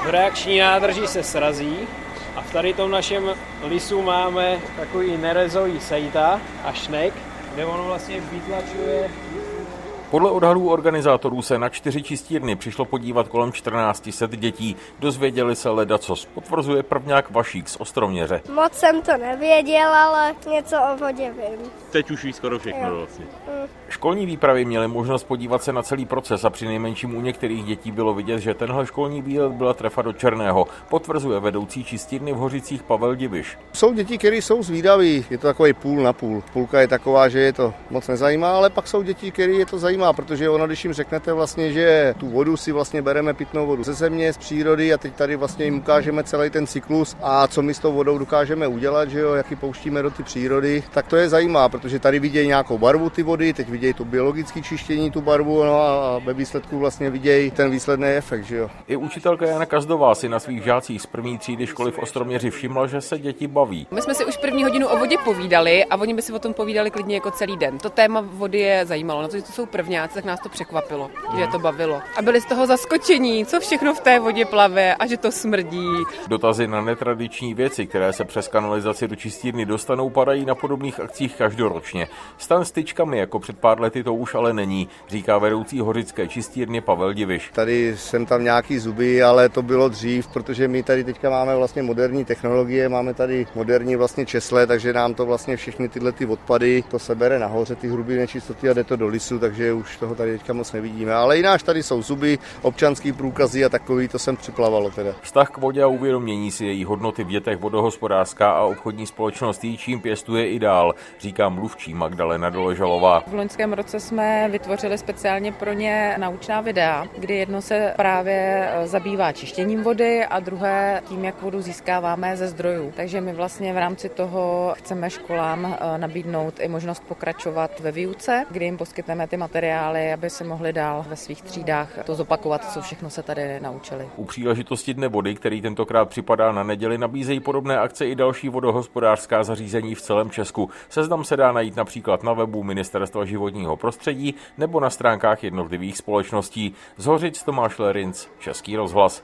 V reakční nádrži se srazí a v tady tom našem lisu máme takový nerezový sejta a šnek, kde ono vlastně vytlačuje. Podle odhadů organizátorů se na 4 čistírny přišlo podívat kolem 1400 dětí. Dozvěděli se ledacos, potvrzuje prvňák Vašík z Ostroměře. Moc jsem to nevěděl, ale něco o vodě vím. Teď už víš skoro všechno vlastně. Školní výpravy měly možnost podívat se na celý proces a přinejmenším u některých dětí bylo vidět, že tenhle školní výlet byla trefa do černého, potvrzuje vedoucí čistírny v Hořicích Pavel Diviš. Jsou děti, které jsou zvídaví, je to takový půl na půl. Půlka je taková, že je to moc nezajímá, ale pak jsou děti, které je to zajímá, protože ono, když jim řeknete vlastně, že tu vodu si vlastně bereme pitnou vodu ze země, z přírody a teď tady vlastně jim ukážeme celý ten cyklus a co my s tou vodou dokážeme udělat, že jo, jak ji pouštíme do ty přírody, tak to je zajímá, protože tady vidějí nějakou barvu ty vody, teď vidějí to biologické čištění, tu barvu, no a ve výsledku vlastně vidějí ten výsledný efekt, že jo. I učitelka Jana Kazdová si na svých žácích z první třídy školy v Ostroměři všimla, že se děti baví. My jsme si už první hodinu o vodě povídali a oni by si o tom povídali klidně jako celý den. To téma vody je zajímalo, na to, že to jsou prvňáci, tak nás to překvapilo, že je to bavilo. A byli z toho zaskočení, co všechno v té vodě plave a že to smrdí. Dotazy na netradiční věci, které se přes kanalizaci do čistírny dostanou, padají na podobných akcích každoročně. Stan s tyčkami jako před pár lety to už ale není, říká vedoucí hořické čistírny Pavel Diviš. Tady jsem tam nějaký zuby, ale to bylo dřív, protože my tady teďka máme vlastně moderní technologie, máme tady moderní vlastně česle, takže nám to vlastně všechny tyhle ty odpady, to se bere nahoře, ty hrubé nečistoty a jde to do lisu, takže už toho tady teďka moc nevidíme. Ale jináč tady jsou zuby, občanský průkazy a takový, to sem připlavalo teda. Vztah k vodě a uvědomění si její hodnoty v dětech vodohospodářská a obchodní společnost Jičín pěstuje i dál, říká mluvčí Magdalena Doležalová. V loňském roce jsme vytvořili speciálně pro ně naučná videa, kdy jedno se právě zabývá čištěním vody a druhé tím, jak vodu získáváme ze zdrojů. Takže my vlastně v rámci toho chceme školám nabídnout i možnost pokračovat ve výuce, kdy jim poskytneme ty materiály, aby si mohli dál ve svých třídách to zopakovat, co všechno se tady naučili. U příležitosti Dne vody, který tentokrát připadá na neděli, nabízejí podobné akce i další vodohospodářská zařízení v celém Česku. Seznam se dá najít například na webu Ministerstva životního prostředí nebo na stránkách jednotlivých společností. Z Hořic Tomáš Lerinc, Český rozhlas.